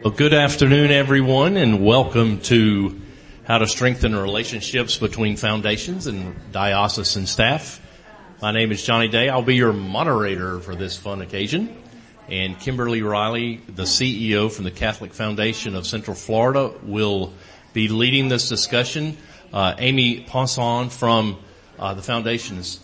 Well, good afternoon, everyone, and welcome to How to Strengthen Relationships Between Foundations and Diocesan Staff. My name is Johnny Day. I'll be your moderator for this fun occasion. And Kimberly Riley, the CEO from the Catholic Foundation of Central Florida, will be leading this discussion. Amy Ponson from the Foundation's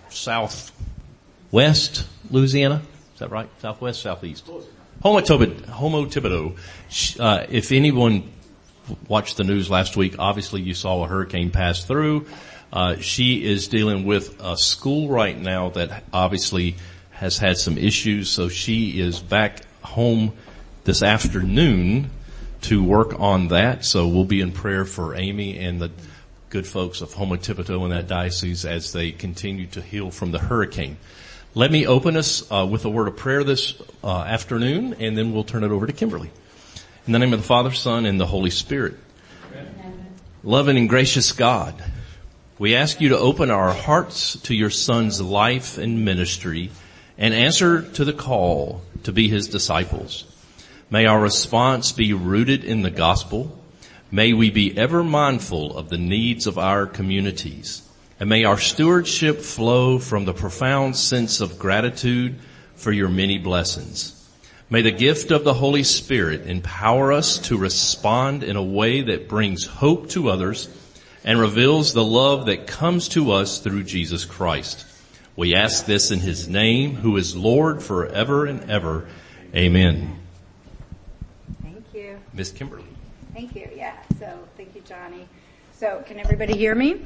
Southwest Louisiana. Is that right? Southwest, Southeast? Homo Thibodeau. If anyone watched the news last week, obviously you saw a hurricane pass through. She is dealing with a school right now that obviously has had some issues, so she is back home this afternoon to work on that. So we'll be in prayer for Amy and the good folks of Homo Thibodeau in that diocese as they continue to heal from the hurricane. Let me open us with a word of prayer this afternoon, and then we'll turn it over to Kimberly. In the name of the Father, Son, and the Holy Spirit. Amen. Loving and gracious God, we ask you to open our hearts to your Son's life and ministry and answer to the call to be his disciples. May our response be rooted in the gospel. May we be ever mindful of the needs of our communities. And may our stewardship flow from the profound sense of gratitude for your many blessings. May the gift of the Holy Spirit empower us to respond in a way that brings hope to others and reveals the love that comes to us through Jesus Christ. We ask this in his name, who is Lord forever and ever. Amen. Thank you. Miss Kimberly. Thank you. Yeah. So thank you, Johnny. So can everybody hear me?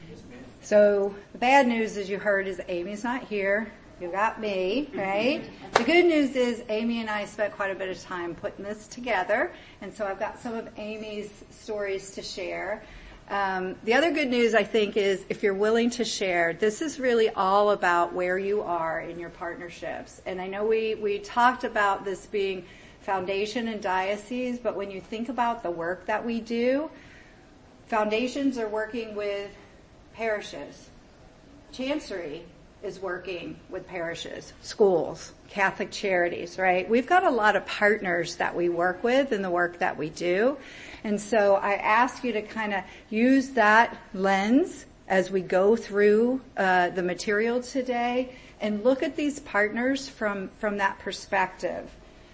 So the bad news, as you heard, is Amy's not here. You got me, right? The good news is Amy and I spent quite a bit of time putting this together, and so I've got some of Amy's stories to share. The other good news, I think, is if you're willing to share, this is really all about where you are in your partnerships. And I know we talked about this being foundation and diocese, but when you think about the work that we do, foundations are working with parishes. Chancery is working with parishes, schools, Catholic charities, right? We've got a lot of partners that we work with in the work that we do. And so I ask you to kind of use that lens as we go through the material today and look at these partners from that perspective.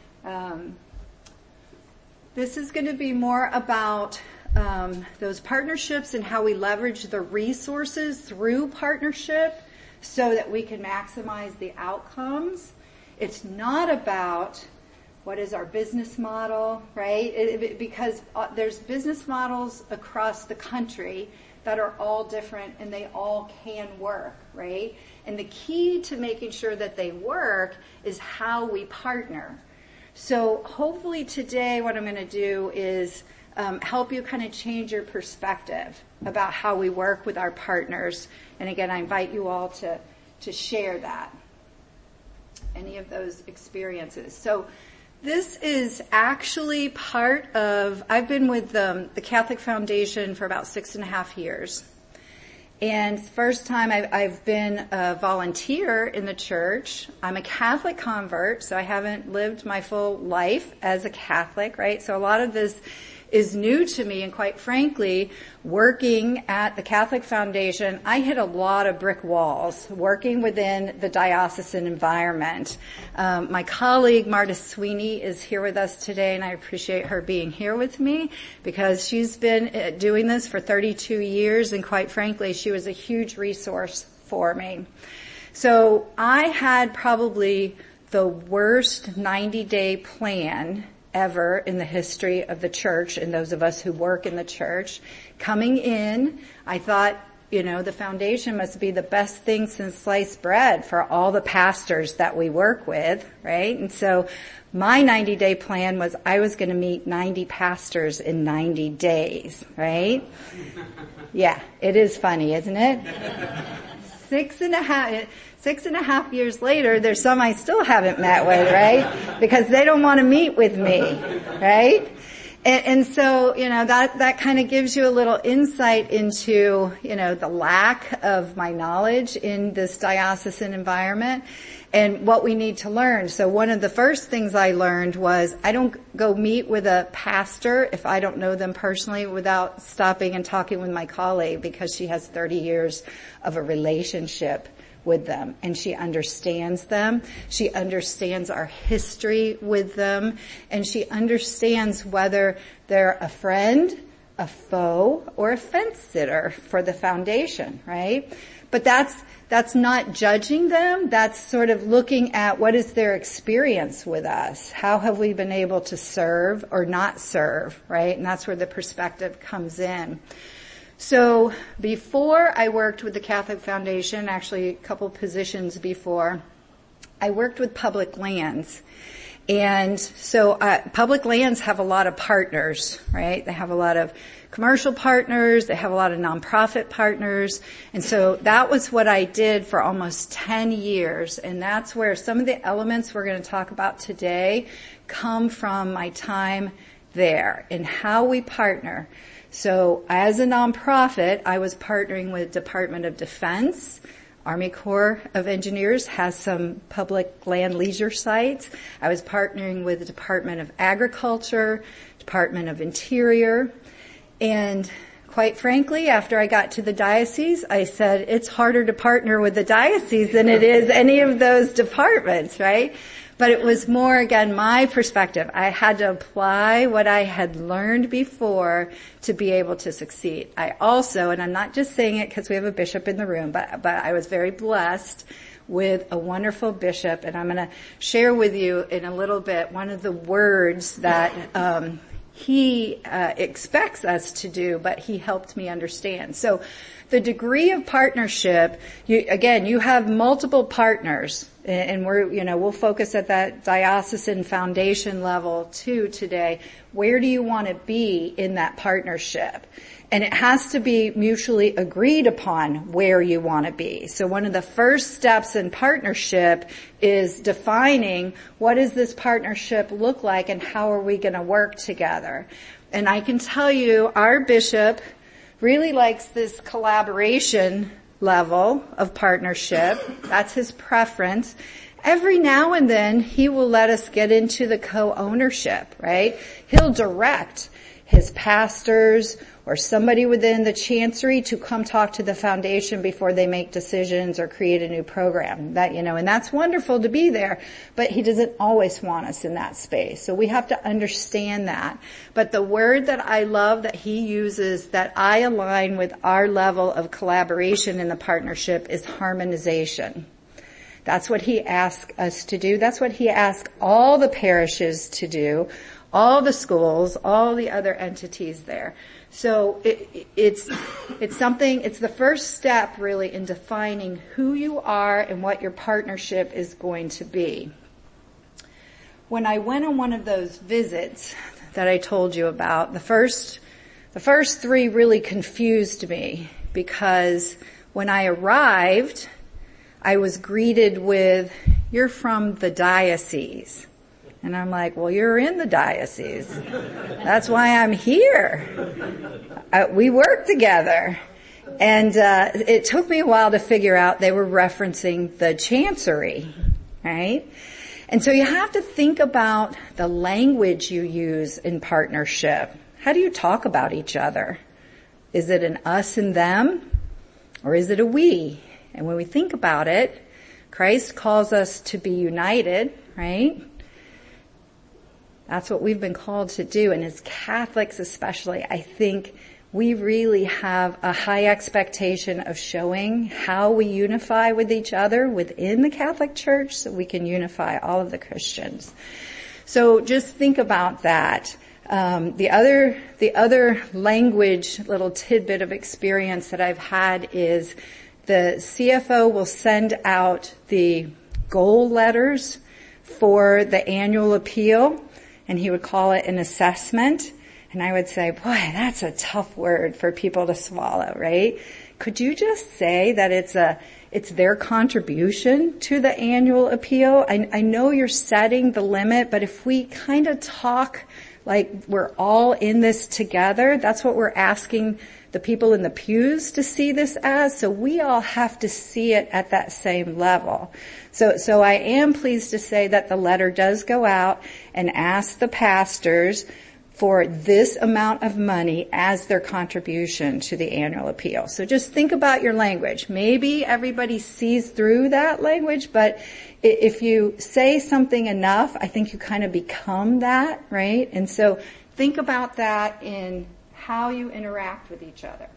This is going to be more about those partnerships and how we leverage the resources through partnership so that we can maximize the outcomes. It's not about what is our business model, right? Because there's business models across the country that are all different and they all can work, right? And the key to making sure that they work is how we partner. So hopefully today what I'm going to do is help you kind of change your perspective about how we work with our partners. And again, I invite you all to share that, any of those experiences. So this is actually part of, I've been with the Catholic Foundation for about 6.5 years. And first time I've been a volunteer in the church. I'm a Catholic convert, so I haven't lived my full life as a Catholic, right? So a lot of this is new to me, and quite frankly, working at the Catholic Foundation, I hit a lot of brick walls working within the diocesan environment. My colleague Marta Sweeney is here with us today, and I appreciate her being here with me because she's been doing this for 32 years, and quite frankly, she was a huge resource for me. So I had probably the worst 90-day plan ever in the history of the church and those of us who work in the church. Coming in, I thought, the foundation must be the best thing since sliced bread for all the pastors that we work with, right? And so my 90-day plan was I was going to meet 90 pastors in 90 days, right? Yeah, it is funny, isn't it? 6.5 years later, there's some I still haven't met with, right? Because they don't want to meet with me, right? And so, that kind of gives you a little insight into, the lack of my knowledge in this diocesan environment and what we need to learn. So one of the first things I learned was I don't go meet with a pastor if I don't know them personally without stopping and talking with my colleague, because she has 30 years of a relationship with them, and she understands them. She understands our history with them, and she understands whether they're a friend, a foe, or a fence sitter for the foundation, right? But that's not judging them. That's sort of looking at what is their experience with us. How have we been able to serve or not serve, right? And that's where the perspective comes in. So before I worked with the Catholic Foundation, actually a couple positions before, I worked with Public Lands. And so Public Lands have a lot of partners, right? They have a lot of commercial partners. They have a lot of nonprofit partners. And so that was what I did for almost 10 years. And that's where some of the elements we're going to talk about today come from my time there and how we partner. So as a nonprofit, I was partnering with Department of Defense. Army Corps of Engineers has some public land leisure sites. I was partnering with the Department of Agriculture, Department of Interior. And quite frankly, after I got to the diocese, I said, it's harder to partner with the diocese than it is any of those departments, right? But it was more, again, my perspective. I had to apply what I had learned before to be able to succeed. I also, and I'm not just saying it because we have a bishop in the room, but I was very blessed with a wonderful bishop, and I'm going to share with you in a little bit one of the words that he expects us to do, but he helped me understand. So the degree of partnership, you have multiple partners, and we'll focus at that diocesan foundation level too today. Where do you want to be in that partnership? And it has to be mutually agreed upon where you want to be. So one of the first steps in partnership is defining what does this partnership look like and how are we going to work together. And I can tell you our bishop really likes this collaboration level of partnership. That's his preference. Every now and then he will let us get into the co-ownership, right? He'll direct his pastors or somebody within the chancery to come talk to the foundation before they make decisions or create a new program. And that's wonderful to be there, but he doesn't always want us in that space. So we have to understand that. But the word that I love that he uses that I align with our level of collaboration in the partnership is harmonization. That's what he asks us to do. That's what he asks all the parishes to do, all the schools, all the other entities there. So it's the first step really in defining who you are and what your partnership is going to be. When I went on one of those visits that I told you about, the first three really confused me, because when I arrived, I was greeted with, "You're from the diocese." And I'm like, well, you're in the diocese. That's why I'm here. We work together. And it took me a while to figure out they were referencing the chancery, right? And so you have to think about the language you use in partnership. How do you talk about each other? Is it an us and them? Or is it a we? And when we think about it, Christ calls us to be united, right? That's what we've been called to do. And as Catholics especially, I think we really have a high expectation of showing how we unify with each other within the Catholic Church so we can unify all of the Christians. So just think about that. The other language, little tidbit of experience that I've had is the CFO will send out the goal letters for the annual appeal, and he would call it an assessment. And I would say, boy, that's a tough word for people to swallow, right? Could you just say that it's their contribution to the annual appeal? I know you're setting the limit, but if we kind of talk like we're all in this together. That's what we're asking the people in the pews to see this as. So we all have to see it at that same level. So I am pleased to say that the letter does go out and ask the pastors for this amount of money as their contribution to the annual appeal. So just think about your language. Maybe everybody sees through that language, but if you say something enough, I think you kind of become that, right? And so think about that in how you interact with each other.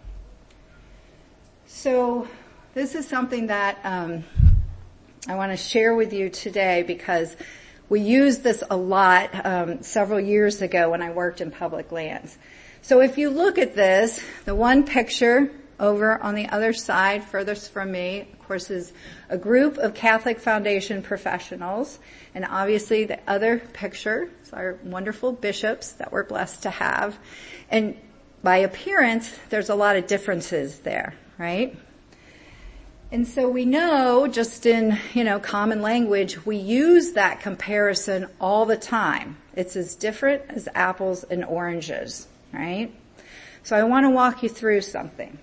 So this is something that I want to share with you today because we used this a lot several years ago when I worked in public lands. So if you look at this, the one picture over on the other side, furthest from me, of course, is a group of Catholic Foundation professionals. And obviously the other picture is our wonderful bishops that we're blessed to have. And by appearance, there's a lot of differences there, right? And so we know, just in, common language, we use that comparison all the time. It's as different as apples and oranges, right? So I want to walk you through something.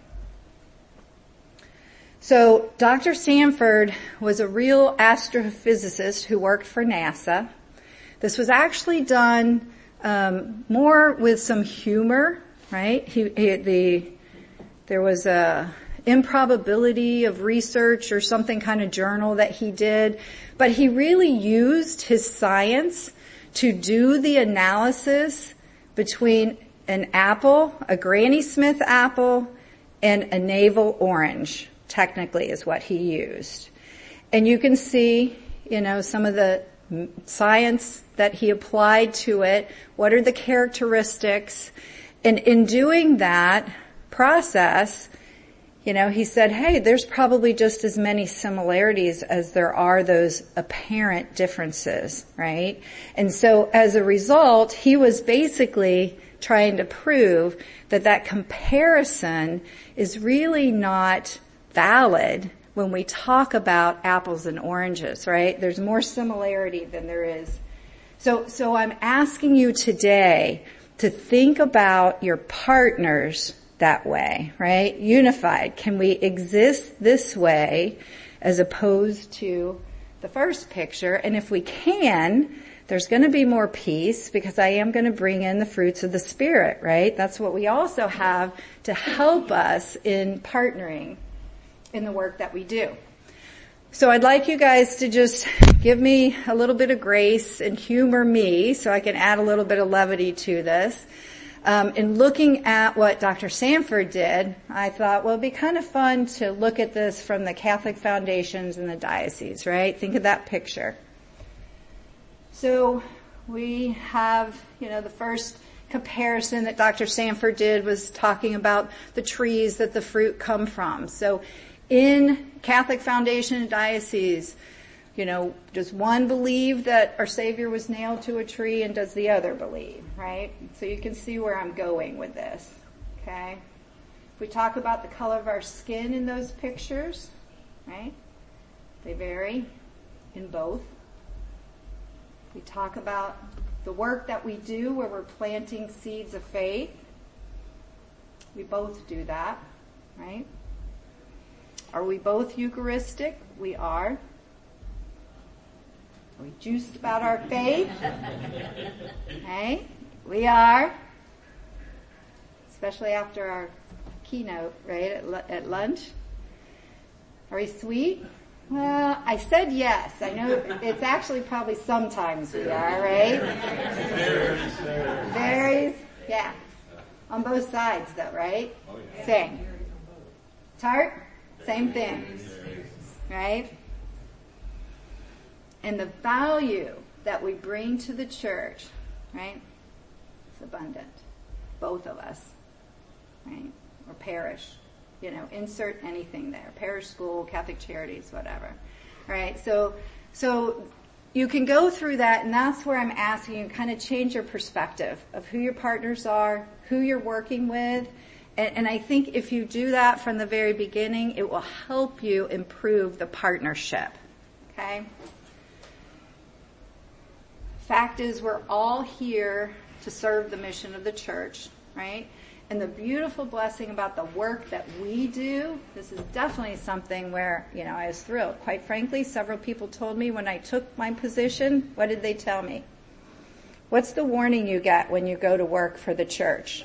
So Dr. Sanford was a real astrophysicist who worked for NASA. This was actually done more with some humor, right? There was a improbability of research or something kind of journal that he did, but he really used his science to do the analysis between an apple, a Granny Smith apple, and a navel orange, technically is what he used. And you can see, some of the science that he applied to it. What are the characteristics? And in doing that process, he said, hey, there's probably just as many similarities as there are those apparent differences, right? And so as a result, he was basically trying to prove that comparison is really not valid when we talk about apples and oranges, right? There's more similarity than there is. So I'm asking you today to think about your partners that way, right? Unified. Can we exist this way as opposed to the first picture? And if we can, there's going to be more peace because I am going to bring in the fruits of the Spirit, right? That's what we also have to help us in partnering in the work that we do. So I'd like you guys to just give me a little bit of grace and humor me so I can add a little bit of levity to this. In looking at what Dr. Sanford did, I thought, well, it'd be kind of fun to look at this from the Catholic foundations and the diocese, right? Think of that picture. So we have, the first comparison that Dr. Sanford did was talking about the trees that the fruit come from. So in Catholic foundation and diocese, does one believe that our Savior was nailed to a tree and does the other believe, right? So you can see where I'm going with this, okay? If we talk about the color of our skin in those pictures, right? They vary in both. We talk about the work that we do where we're planting seeds of faith. We both do that, right? Are we both Eucharistic? We are. Are we juiced about our faith? Okay, we are. Especially after our keynote, right, at lunch. Are we sweet? Well, I said yes. I know it's actually probably sometimes we are, right? Varies. Yeah. On both sides though, right? Same. Tart? Same thing. Right? And the value that we bring to the church, right? It's abundant. Both of us. Right? Or parish. Insert anything there. Parish school, Catholic Charities, whatever. Right? So you can go through that, and that's where I'm asking you to kind of change your perspective of who your partners are, who you're working with. And I think if you do that from the very beginning, it will help you improve the partnership. Okay? Fact is, we're all here to serve the mission of the church, right? And the beautiful blessing about the work that we do, this is definitely something where, I was thrilled. Quite frankly, several people told me when I took my position, what did they tell me? What's the warning you get when you go to work for the church?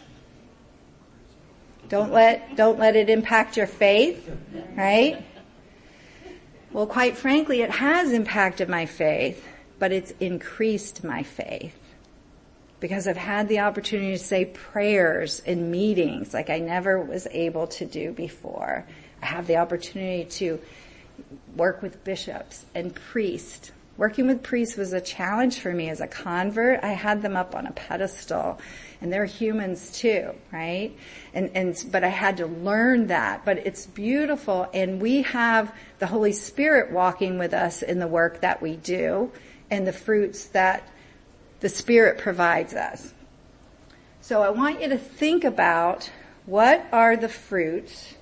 Don't let it impact your faith, right? Well, quite frankly, it has impacted my faith, but it's increased my faith because I've had the opportunity to say prayers in meetings like I never was able to do before. I have the opportunity to work with bishops and priests. Working with priests was a challenge for me as a convert. I had them up on a pedestal, and they're humans too, right? But I had to learn that. But it's beautiful, and we have the Holy Spirit walking with us in the work that we do and the fruits that the Spirit provides us. So I want you to think about what are the fruits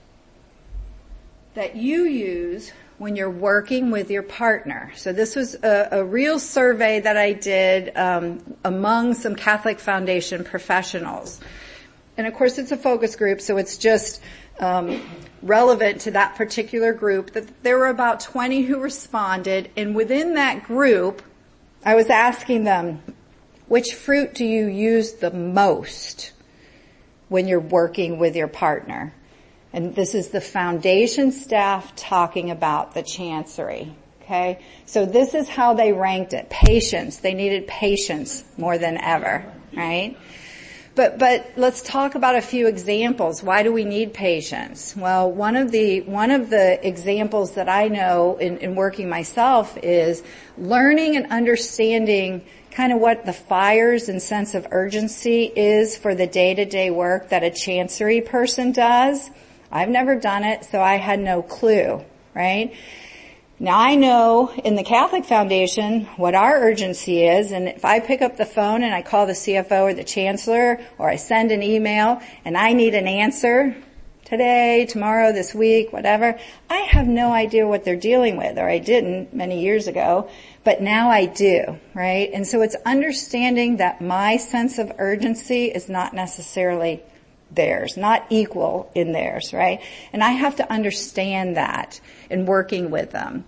that you use when you're working with your partner. So this was a real survey that I did among some Catholic Foundation professionals. And of course it's a focus group, so it's just relevant to that particular group. There were about 20 who responded, and within that group, I was asking them, which fruit do you use the most when you're working with your partner? And this is the foundation staff talking about the chancery. Okay? So this is how they ranked it. Patience. They needed patience more than ever, right? But let's talk about a few examples. Why do we need patience? Well, one of the examples that I know in working myself is learning and understanding kind of what the fires and sense of urgency is for the day-to-day work that a chancery person does. I've never done it, so I had no clue, right? Now I know in the Catholic Foundation what our urgency is, and if I pick up the phone and I call the CFO or the Chancellor, or I send an email and I need an answer today, tomorrow, this week, whatever, I have no idea what they're dealing with, or I didn't many years ago, but now I do, right? And so it's understanding that my sense of urgency is not necessarily theirs, not equal in theirs, right? And I have to understand that in working with them.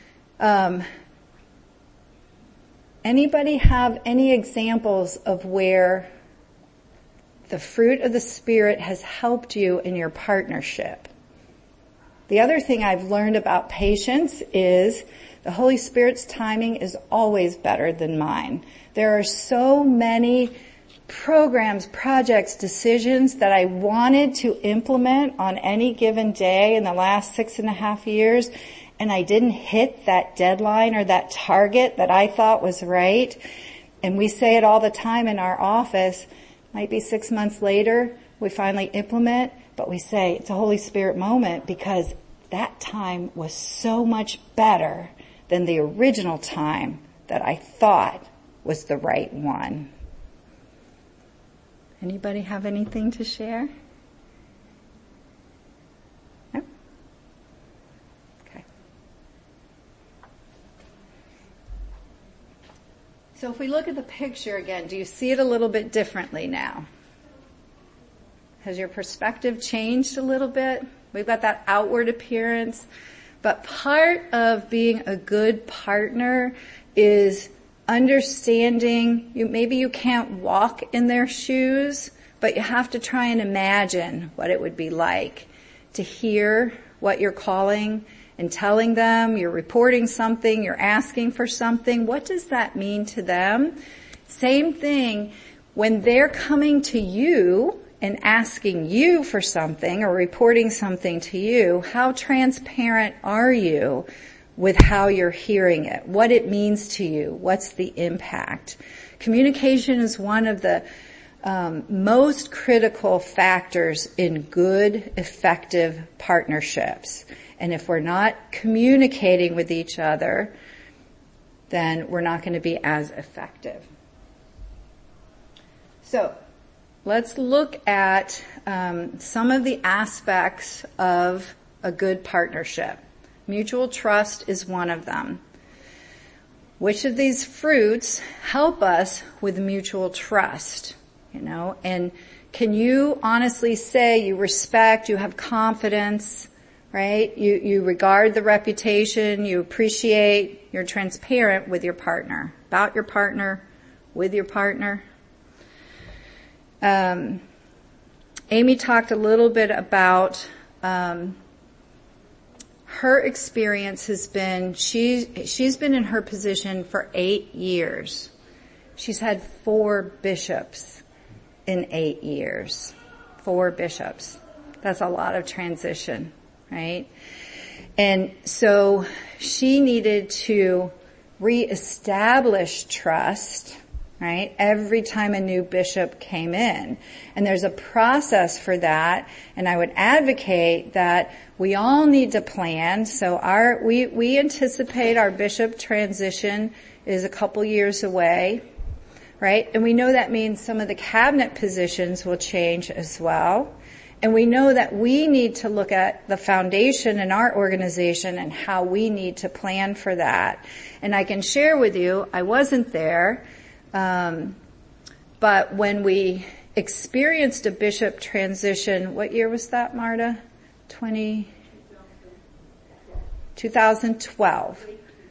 Anybody have any examples of where the fruit of the Spirit has helped you in your partnership? The other thing I've learned about patience is the Holy Spirit's timing is always better than mine. There are so many programs, projects, decisions that I wanted to implement on any given day in the last 6.5 years, and I didn't hit that deadline or that target that I thought was right. And we say it all the time in our office. Might be 6 months later, we finally implement, but we say it's a Holy Spirit moment because that time was so much better than the original time that I thought was the right one. Anybody have anything to share? No? Okay. So if we look at the picture again, do you see it a little bit differently now? Has your perspective changed a little bit? We've got that outward appearance, but part of being a good partner is understanding maybe you can't walk in their shoes, but you have to try and imagine what it would be like to hear what you're calling and telling them, you're reporting something, you're asking for something. What does that mean to them? Same thing when they're coming to you and asking you for something or reporting something to you. How transparent are you with how you're hearing it, what it means to you, what's the impact? Communication is one of the most critical factors in good, effective partnerships. And if we're not communicating with each other, then we're not going to be as effective. So let's look at some of the aspects of a good partnership. Mutual trust is one of them. which of these fruits help us with mutual trust, and can you honestly say you respect, you have confidence, right? You regard the reputation, you appreciate, you're transparent with your partner, about your partner, with your partner. Amy talked a little bit about her experience has been, she's been in her position for 8 years. She's had 4 bishops in 8 years. 4 bishops. That's a lot of transition, right? And so she needed to reestablish trust, right? Every time a new bishop came in. And there's a process for that. And I would advocate that we all need to plan. So we anticipate our bishop transition is a couple years away, right? And we know that means some of the cabinet positions will change as well. And we know that we need to look at the foundation in our organization and how we need to plan for that. And I can share with you, I wasn't there, but when we experienced a bishop transition, what year was that, Marta? 2012.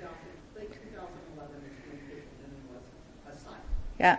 Yeah.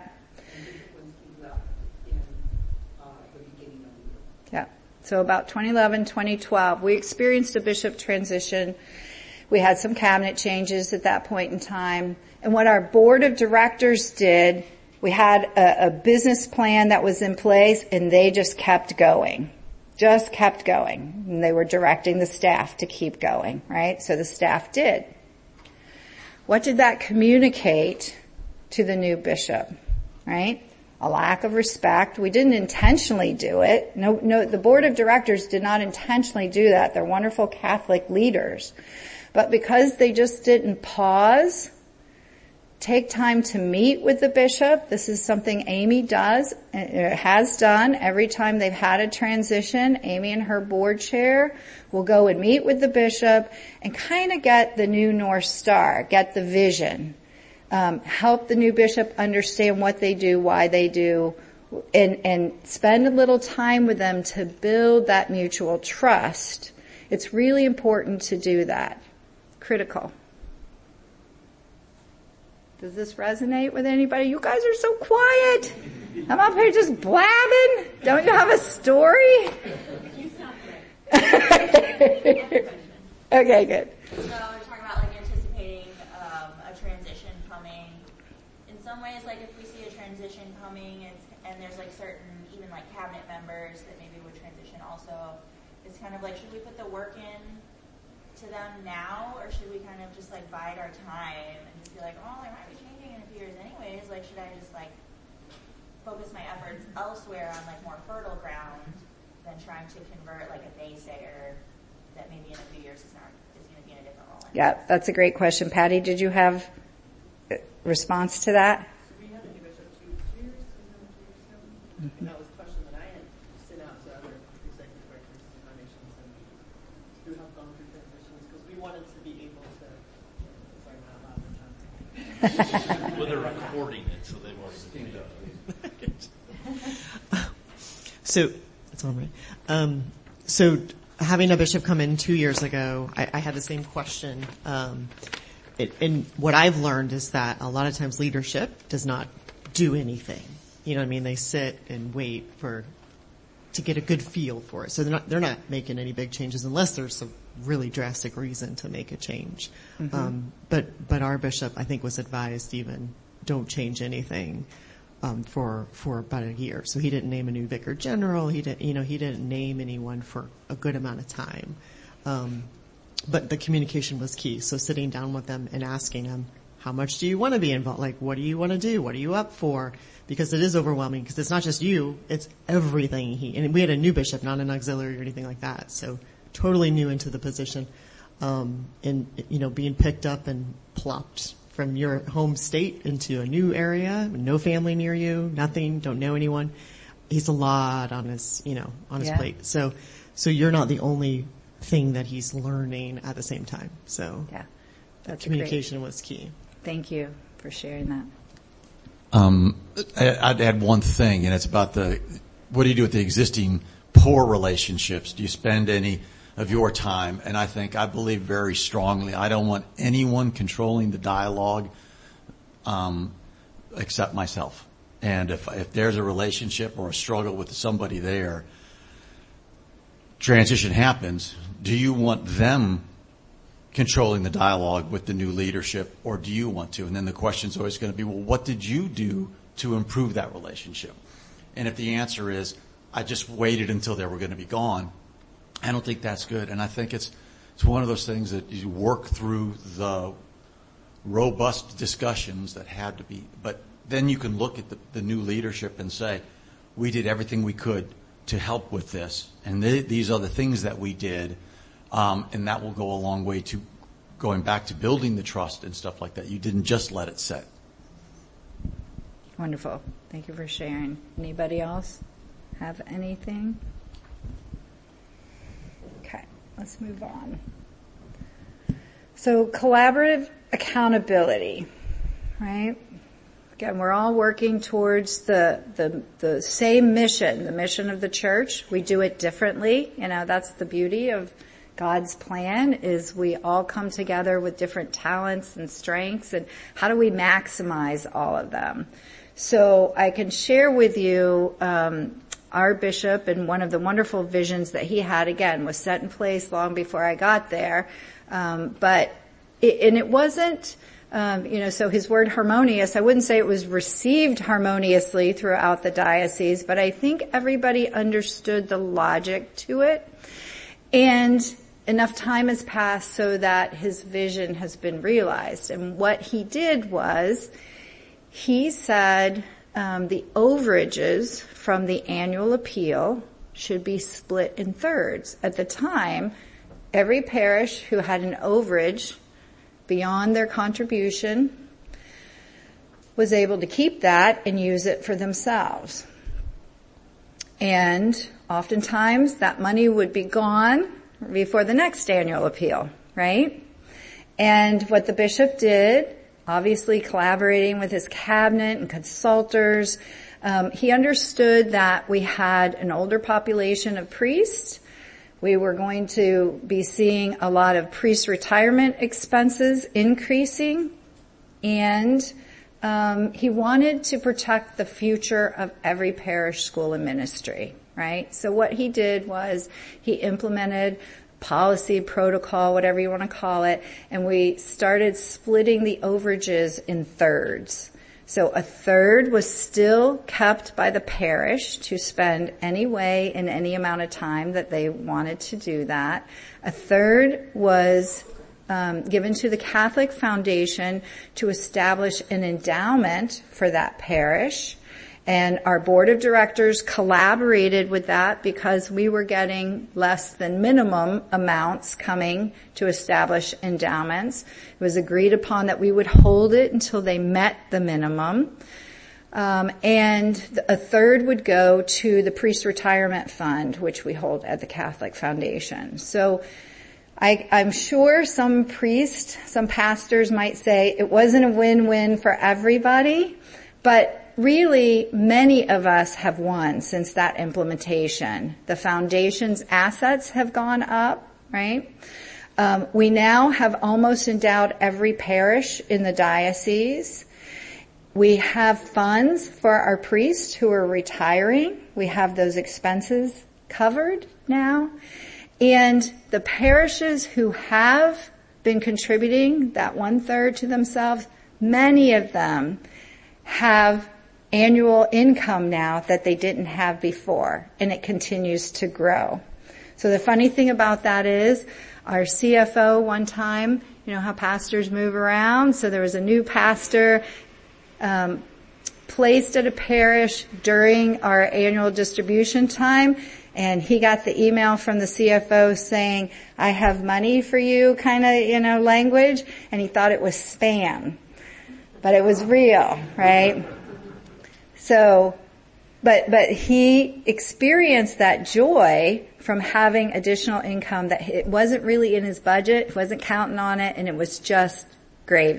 Yeah. So about 2011, 2012, we experienced a bishop transition. We had some cabinet changes at that point in time. And what our board of directors did, we had a business plan that was in place, and they just kept going. Just kept going. And they were directing the staff to keep going, right? So the staff did. What did that communicate to the new bishop, right? A lack of respect. We didn't intentionally do it. No, the board of directors did not intentionally do that. They're wonderful Catholic leaders. But because they just didn't pause, take time to meet with the bishop. This is something Amy does, has done every time they've had a transition. Amy and her board chair will go and meet with the bishop and kind of get the new North Star, get the vision. Help the new bishop understand what they do, why they do, and spend a little time with them to build that mutual trust. It's really important to do that. Critical. Does this resonate with anybody? You guys are so quiet. I'm up here just blabbing. Don't you have a story? You sound great. Okay, good. So we're talking about like anticipating a transition coming. In some ways, like if we see a transition coming and there's like certain even like cabinet members that maybe would transition also, it's kind of like, should we put the work in to them now, or should we kind of just like bide our time and just be like, oh, they might be changing in a few years anyways, like should I just like focus my efforts elsewhere on like more fertile ground than trying to convert like a naysayer that maybe in a few years is going to be in a different role? Yeah, that's a great question. Patty, did you have a response to that? So we had a new bishop 2 years, and that was a question that I had sent out to other executive directors and foundations and who have gone through transitions, because we wanted to be able to, sorry, not loud this time. Well, they're recording it, so they won't see it. So, that's all right. So having a bishop come in 2 years ago, I had the same question. And what I've learned is that a lot of times leadership does not do anything. You know what I mean? They sit and wait to get a good feel for it. So they're not making any big changes unless there's a really drastic reason to make a change. Mm-hmm. But our bishop, I think, was advised even don't change anything for about a year. So he didn't name a new vicar general. He didn't name anyone for a good amount of time. But the communication was key. So sitting down with them and asking them, how much do you want to be involved? Like, what do you want to do? What are you up for? Because it is overwhelming, because it's not just you, it's everything and we had a new bishop, not an auxiliary or anything like that. So totally new into the position. And, being picked up and plopped from your home state into a new area, no family near you, nothing, don't know anyone. He's a lot on his plate. So you're not the only thing that he's learning at the same time. So yeah, communication was key. Thank you for sharing that. I'd add one thing, and it's about what do you do with the existing poor relationships? Do you spend any of your time? And I believe very strongly, I don't want anyone controlling the dialogue, except myself. And if there's a relationship or a struggle with somebody there, transition happens. Do you want them controlling the dialogue with the new leadership, or do you want to? And then the question's always going to be, well, what did you do to improve that relationship? And if the answer is, I just waited until they were going to be gone, I don't think that's good. And I think it's one of those things that you work through the robust discussions that had to be, but then you can look at the new leadership and say, we did everything we could to help with this, and these are the things that we did. And that will go a long way to going back to building the trust and stuff like that. You didn't just let it set. Wonderful. Thank you for sharing. Anybody else have anything? Okay, let's move on. So collaborative accountability, right? Again, we're all working towards the same mission, the mission of the church. We do it differently. That's the beauty of God's plan, is we all come together with different talents and strengths, and how do we maximize all of them? So I can share with you our bishop, and one of the wonderful visions that he had, again, was set in place long before I got there. It wasn't, so his word harmonious, I wouldn't say it was received harmoniously throughout the diocese, but I think everybody understood the logic to it. And enough time has passed so that his vision has been realized. And what he did was, he said the overages from the annual appeal should be split in thirds. At the time, every parish who had an overage beyond their contribution was able to keep that and use it for themselves. And oftentimes that money would be gone before the next annual appeal, right? And what the bishop did, obviously collaborating with his cabinet and consultors, he understood that we had an older population of priests. We were going to be seeing a lot of priest retirement expenses increasing, and he wanted to protect the future of every parish school and ministry, right? So what he did was he implemented policy, protocol, whatever you want to call it, and we started splitting the overages in thirds. So a third was still kept by the parish to spend any way in any amount of time that they wanted to do that. A third was given to the Catholic Foundation to establish an endowment for that parish. And our board of directors collaborated with that because we were getting less than minimum amounts coming to establish endowments. It was agreed upon that we would hold it until they met the minimum. And a third would go to the priest retirement fund, which we hold at the Catholic Foundation. So I'm sure some priests, some pastors might say it wasn't a win-win for everybody, but really, many of us have won since that implementation. The foundation's assets have gone up, right? We now have almost endowed every parish in the diocese. We have funds for our priests who are retiring. We have those expenses covered now. And the parishes who have been contributing that 1/3 to themselves, many of them have annual income now that they didn't have before, and it continues to grow. So the funny thing about that is our CFO one time, how pastors move around, so there was a new pastor placed at a parish during our annual distribution time, and he got the email from the CFO saying, I have money for you, kind of, language, and he thought it was spam. But it was real, right? So, but he experienced that joy from having additional income that it wasn't really in his budget, he wasn't counting on it, and it was just gravy,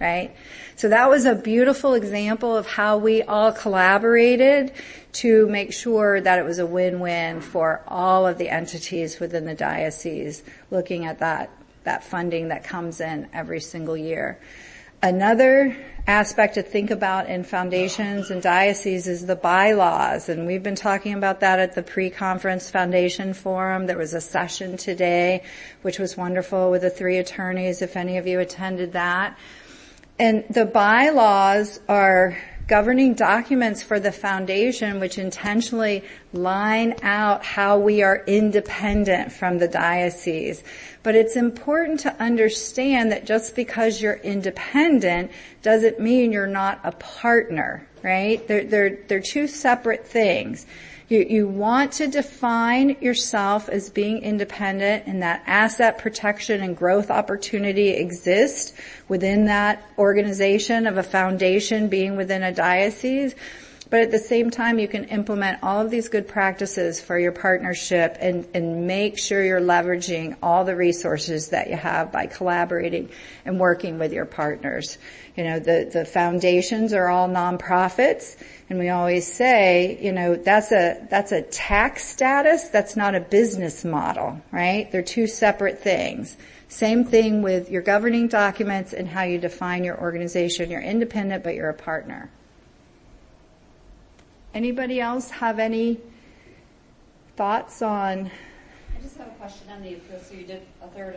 right? So that was a beautiful example of how we all collaborated to make sure that it was a win-win for all of the entities within the diocese, looking at that funding that comes in every single year. Another aspect to think about in foundations and dioceses is the bylaws, and we've been talking about that at the pre-conference foundation forum. There was a session today, which was wonderful, with the 3 attorneys, if any of you attended that. And the bylaws are governing documents for the foundation, which intentionally line out how we are independent from the diocese. But it's important to understand that just because you're independent doesn't mean you're not a partner, right? They're 2 separate things. You want to define yourself as being independent, and that asset protection and growth opportunity exists within that organization of a foundation being within a diocese. But at the same time, you can implement all of these good practices for your partnership and make sure you're leveraging all the resources that you have by collaborating and working with your partners. You know, the foundations are all nonprofits, and we always say, you know, that's a tax status, that's not a business model, right? They're 2 separate things. Same thing with your governing documents and how you define your organization. You're independent, but you're a partner. Anybody else have any thoughts on? I just have a question on the appeal. So you did a third.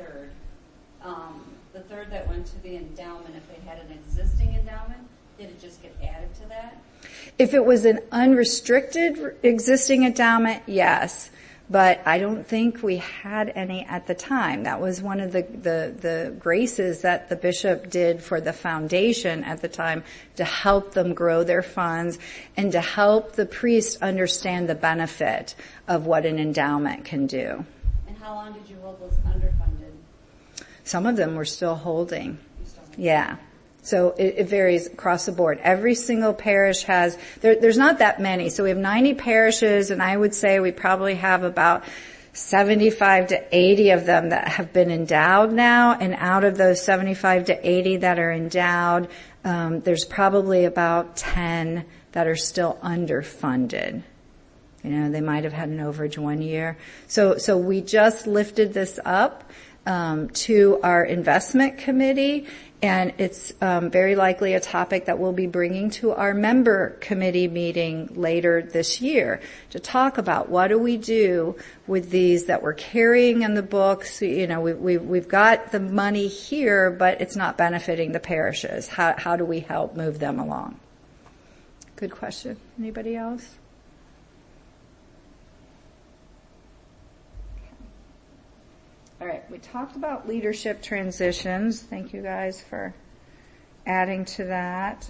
The third that went to the endowment, if they had an existing endowment, did it just get added to that? If it was an unrestricted existing endowment, yes. But I don't think we had any at the time. That was one of the graces that the bishop did for the foundation at the time, to help them grow their funds and to help the priest understand the benefit of what an endowment can do. And how long did you hold those underfunded? Some of them we're still holding. Yeah. So it varies across the board. Every single parish has, there's not that many. So we have 90 parishes, and I would say we probably have about 75 to 80 of them that have been endowed now. And out of those 75 to 80 that are endowed, there's probably about 10 that are still underfunded. You know, they might have had an overage one year. So we just lifted this up to our investment committee, and it's very likely a topic that we'll be bringing to our member committee meeting later this year to talk about what do we do with these that we're carrying in the books. You know, we've got the money here, but it's not benefiting the parishes. How do we help move them along? Good question. Anybody else? All right, we talked about leadership transitions. Thank you guys for adding to that.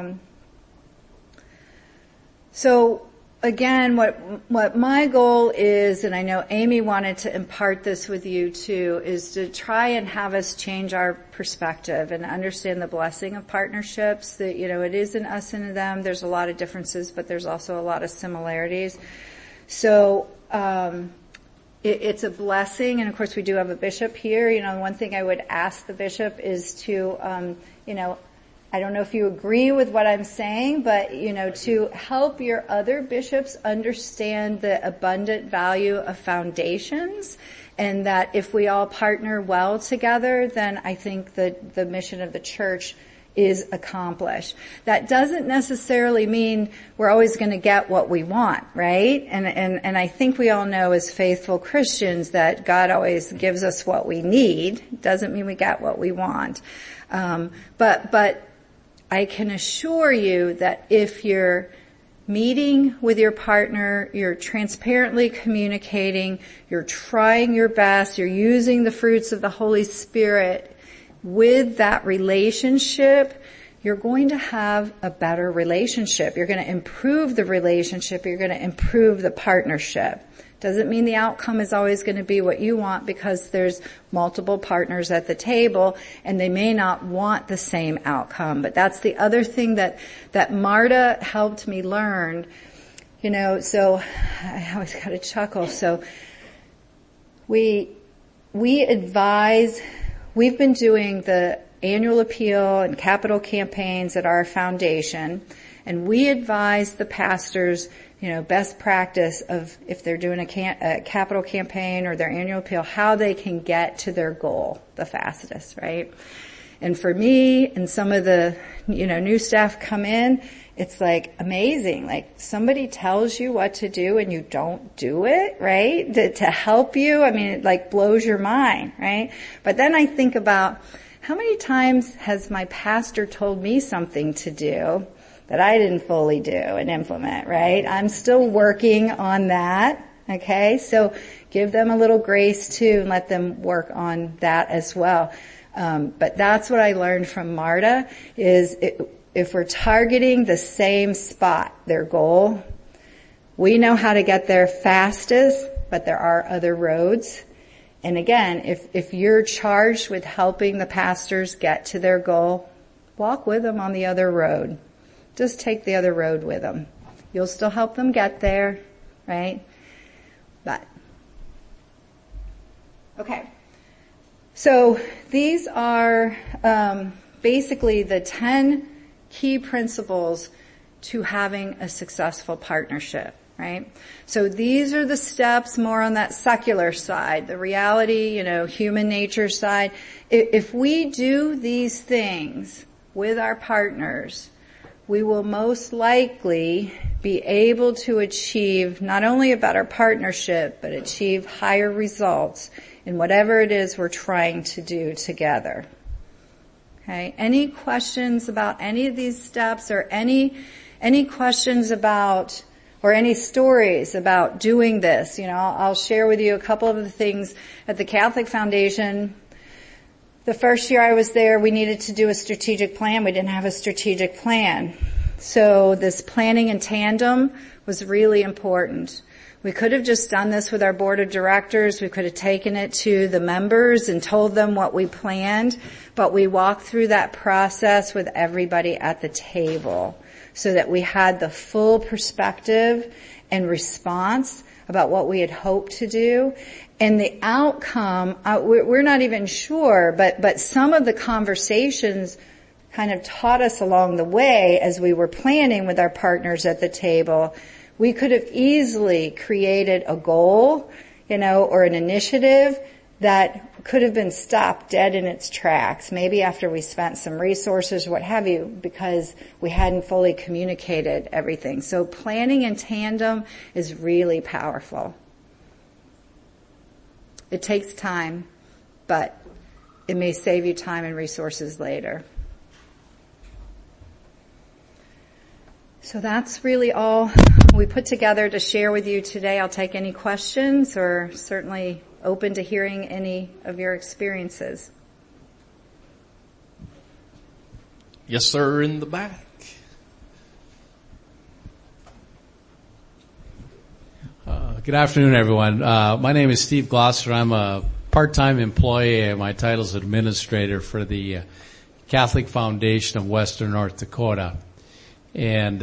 So again, what my goal is, and I know Amy wanted to impart this with you too, is to try and have us change our perspective and understand the blessing of partnerships. That, you know, it is an us and them. There's a lot of differences, but there's also a lot of similarities. So, it's a blessing, and of course we do have a bishop here. You know, one thing I would ask the bishop is to, you know, I don't know if you agree with what I'm saying, but, you know, to help your other bishops understand the abundant value of foundations, and that if we all partner well together, then I think that the mission of the church is accomplished. That doesn't necessarily mean we're always going to get what we want, right? And I think we all know as faithful Christians that God always gives us what we need. Doesn't mean we get what we want. But I can assure you that if you're meeting with your partner, you're transparently communicating, you're trying your best, you're using the fruits of the Holy Spirit with that relationship, you're going to have a better relationship. You're going to improve the relationship. You're going to improve the partnership. Doesn't mean the outcome is always going to be what you want, because there's multiple partners at the table and they may not want the same outcome. But that's the other thing that Marta helped me learn. You know, so I always got to chuckle. So we advise. We've been doing the annual appeal and capital campaigns at our foundation, and we advise the pastors, best practice of if they're doing a capital campaign or their annual appeal, how they can get to their goal the fastest, right? And for me and some of the, new staff come in, it's like amazing. Like somebody tells you what to do and you don't do it, right? To help you. I mean, it like blows your mind, right? But then I think about how many times has my pastor told me something to do that I didn't fully do and implement, right? I'm still working on that. Okay. So give them a little grace too and let them work on that as well. But that's what I learned from Marta is if we're targeting the same spot, their goal, we know how to get there fastest, but there are other roads. And again, if you're charged with helping the pastors get to their goal, walk with them on the other road. Just take the other road with them. You'll still help them get there, right? Okay. So these are basically the 10 key principles to having a successful partnership, right? So these are the steps more on that secular side, the reality, human nature side. If we do these things with our partners, we will most likely be able to achieve not only a better partnership, but achieve higher results in whatever it is we're trying to do together. Okay. Any questions about any of these steps or any questions about or any stories about doing this? I'll share with you a couple of the things at the Catholic Foundation. The first year I was there, we needed to do a strategic plan. We didn't have a strategic plan. So this planning in tandem was really important. We could have just done this with our board of directors. We could have taken it to the members and told them what we planned, but we walked through that process with everybody at the table so that we had the full perspective and response about what we had hoped to do. And the outcome, we're not even sure, but some of the conversations kind of taught us along the way as we were planning with our partners at the table. We could have easily created a goal, or an initiative that could have been stopped dead in its tracks, maybe after we spent some resources, what have you, because we hadn't fully communicated everything. So planning in tandem is really powerful. It takes time, but it may save you time and resources later. So that's really all we put together to share with you today. I'll take any questions or certainly open to hearing any of your experiences. Yes, sir, in the back. Good afternoon, everyone. My name is Steve Glosser. I'm a part-time employee. My title is administrator for the Catholic Foundation of Western North Dakota. And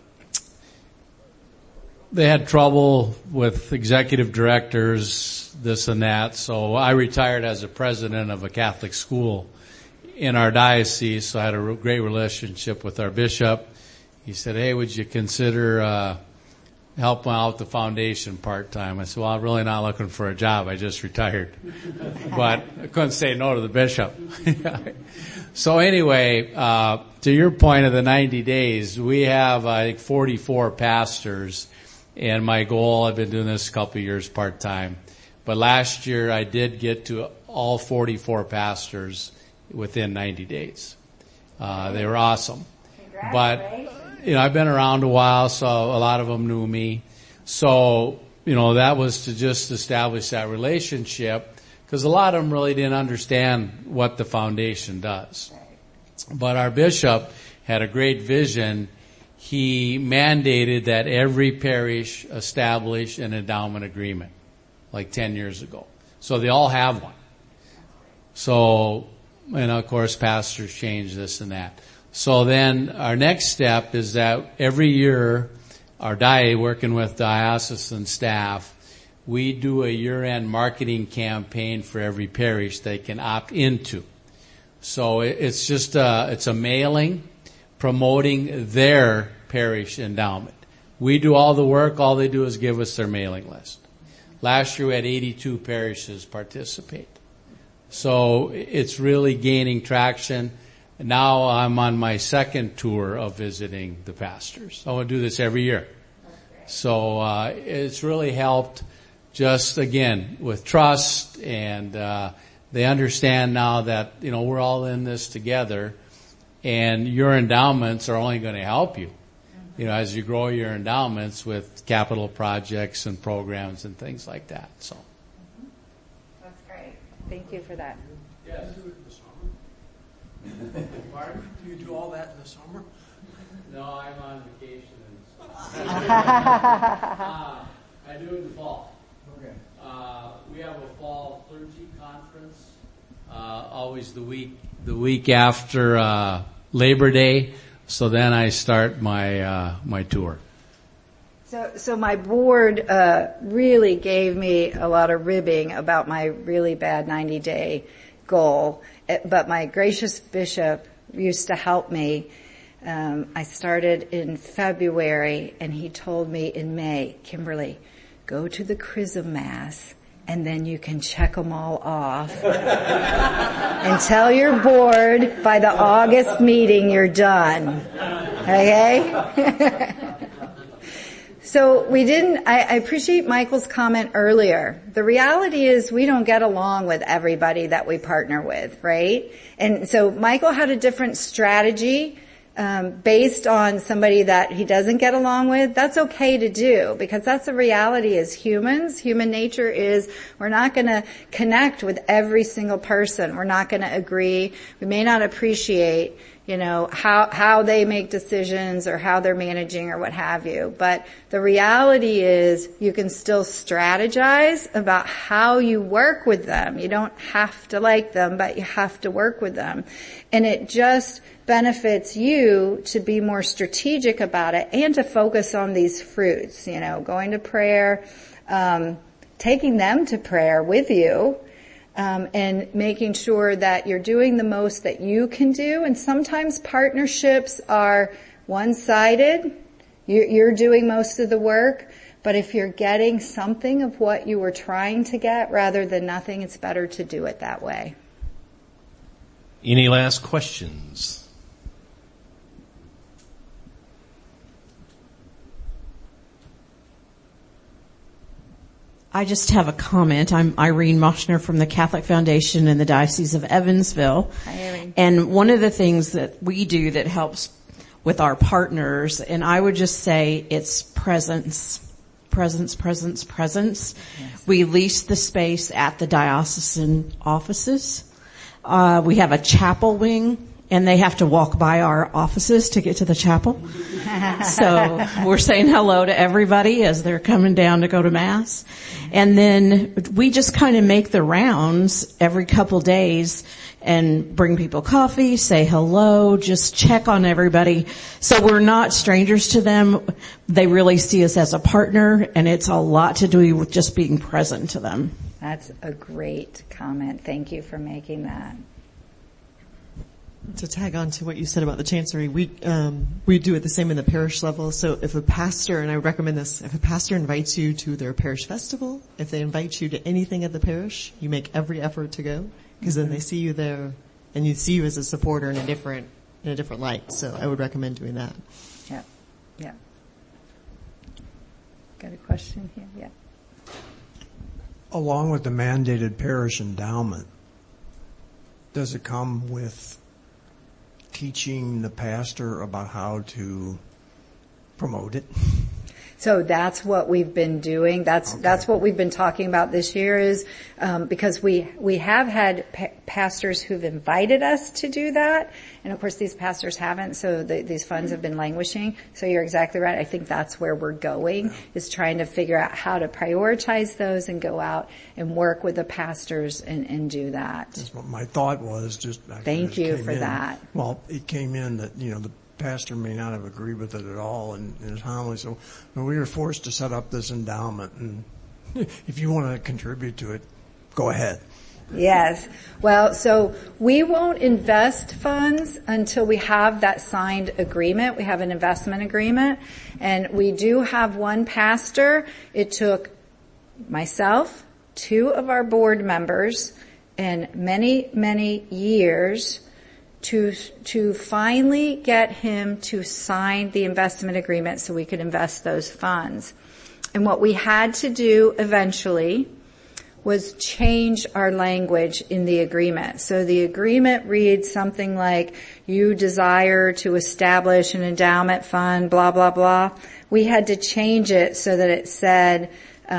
they had trouble with executive directors, this and that. So I retired as a president of a Catholic school in our diocese. So I had a great relationship with our bishop. He said, "Hey, would you consider helping out the foundation part-time?" I said, "Well, I'm really not looking for a job. I just retired." But I couldn't say no to the bishop. So anyway, to your point of the 90 days, we have, I think, 44 pastors. And my goal, I've been doing this a couple of years part-time. But last year, I did get to all 44 pastors within 90 days. They were awesome. But, I've been around a while, so a lot of them knew me. So, that was to just establish that relationship, because a lot of them really didn't understand what the foundation does. But our bishop had a great vision. He mandated that every parish establish an endowment agreement, like 10 years ago. So they all have one. So, of course, pastors change this and that. So then our next step is that every year, our working with diocesan staff, we do a year-end marketing campaign for every parish they can opt into. So it's just it's a mailing promoting their parish endowment. We do all the work. All they do is give us their mailing list. Last year we had 82 parishes participate. So it's really gaining traction. Now I'm on my second tour of visiting the pastors. I want to do this every year. So it's really helped just, again, with trust, and they understand now that, we're all in this together, and your endowments are only going to help you, as you grow your endowments with capital projects and programs and things like that. So That's great. Thank you for that. yes. Do it in the summer? Pardon? Do you do all that in the summer? No, I'm on vacation. I do it in the fall. Okay. We have a fall clergy conference, always the week after Labor Day. So then I start my tour. So my board really gave me a lot of ribbing about my really bad 90-day goal, but my gracious bishop used to help me. I started in February, and he told me in May, Kimberly, go to the Chrism Mass, and then you can check them all off. And tell your board by the August meeting you're done. Okay? So I appreciate Michael's comment earlier. The reality is we don't get along with everybody that we partner with, right? And so Michael had a different strategy based on somebody that he doesn't get along with. That's okay to do, because that's the reality as humans. Human nature is we're not going to connect with every single person. We're not going to agree. We may not appreciate, how they make decisions or how they're managing or what have you. But the reality is you can still strategize about how you work with them. You don't have to like them, but you have to work with them. And it just benefits you to be more strategic about it and to focus on these fruits, going to prayer, taking them to prayer with you, and making sure that you're doing the most that you can do. And sometimes partnerships are one-sided. You're doing most of the work, but if you're getting something of what you were trying to get rather than nothing, it's better to do it that way. Any last questions? I just have a comment. I'm Irene Moschner from the Catholic Foundation in the Diocese of Evansville. Hi, Irene. And one of the things that we do that helps with our partners, and I would just say it's presence. Yes. We lease the space at the diocesan offices. We have a chapel wing, and they have to walk by our offices to get to the chapel. So we're saying hello to everybody as they're coming down to go to Mass. And then we just kind of make the rounds every couple days and bring people coffee, say hello, just check on everybody. So we're not strangers to them. They really see us as a partner, and it's a lot to do with just being present to them. That's a great comment. Thank you for making that. To tag on to what you said about the chancery, we do it the same in the parish level. So if a pastor, and I recommend this, if a pastor invites you to their parish festival, if they invite you to anything at the parish, you make every effort to go, because then they see you there and you see you as a supporter in a different light. So I would recommend doing that. Yeah. Got a question here? Yeah. Along with the mandated parish endowment, does it come with teaching the pastor about how to promote it? So that's what we've been doing. That's what we've been talking about this year is, because we have had pastors who've invited us to do that. And of course these pastors haven't, so these funds have been languishing. So you're exactly right. I think that's where we're going, is trying to figure out how to prioritize those and go out and work with the pastors and do that. That's what my thought was. Thank you for that. Well, it came in that, the pastor may not have agreed with it at all in his homily. So we were forced to set up this endowment, and if you want to contribute to it, go ahead. Yes. Well, so we won't invest funds until we have that signed agreement. We have an investment agreement, and we do have one pastor. It took myself, 2 of our board members, and many, many years to finally get him to sign the investment agreement so we could invest those funds. And what we had to do eventually was change our language in the agreement. So the agreement reads something like, you desire to establish an endowment fund, blah, blah, blah. We had to change it so that it said,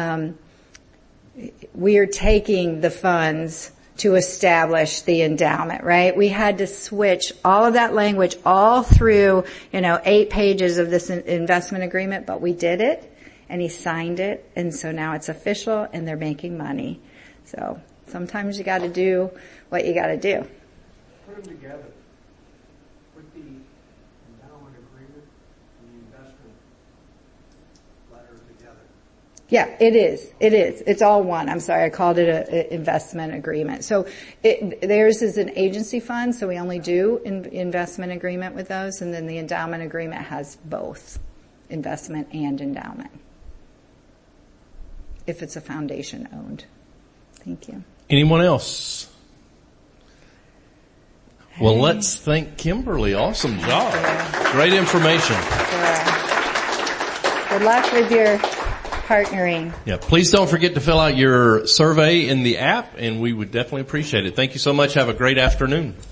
we are taking the funds to establish the endowment, right? We had to switch all of that language all through, 8 pages of this investment agreement, but we did it. And he signed it, and so now it's official, and they're making money. So sometimes you got to do what you got to do. Put them together. Put the endowment agreement and the investment letter together. Yeah, it is. It is. It's all one. I'm sorry, I called it an investment agreement. So theirs is an agency fund, so we only do investment agreement with those, and then the endowment agreement has both investment and endowment, if it's a foundation owned. Thank you. Anyone else? Well, let's thank Kimberly. Awesome job. Great information. Good luck with your partnering. Yeah, please don't forget to fill out your survey in the app, and we would definitely appreciate it. Thank you so much. Have a great afternoon.